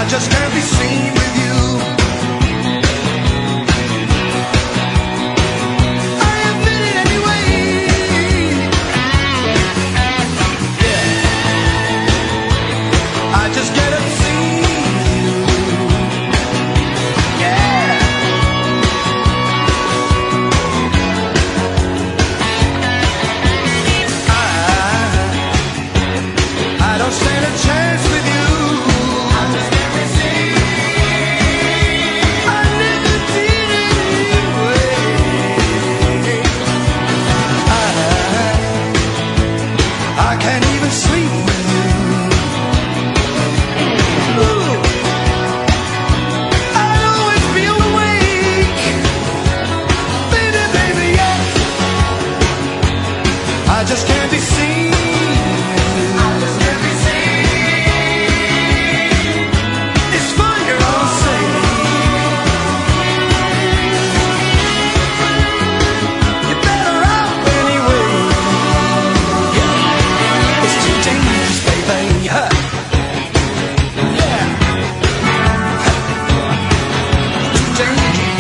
just can't be seen with you. I admit it anyway. Yeah. I just can't be seen with you. Yeah. I don't stand a chance with you. I can't even sleep with you. Ooh. I'd always feel awake. Baby, baby, yeah. I just can't be seen with you. I just can't be seen. It's for your own sake. You're better off anyway. Dangerous, baby. Yeah. Too dangerous.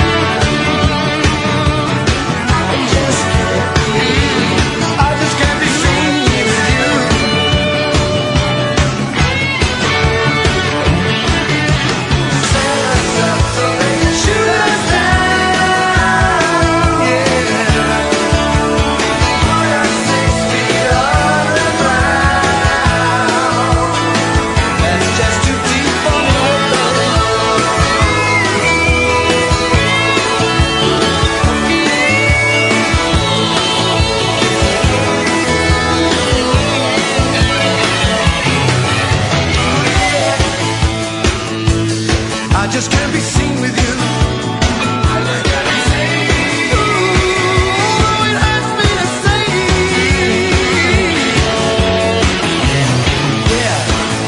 I just can't be seen with you. Shoot us down, yeah. 6 feet underground. That's just too deep for your love. I just can't be seen with you. I just can't be seen. Ooh, it hurts me to say. Yeah.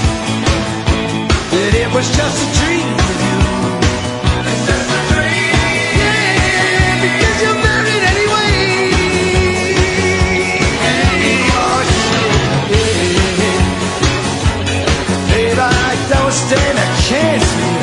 That it was just a dream with you. It's just a dream. Yeah, because you're married anyway. Oh, yeah. Babe, I don't stand a chance with you.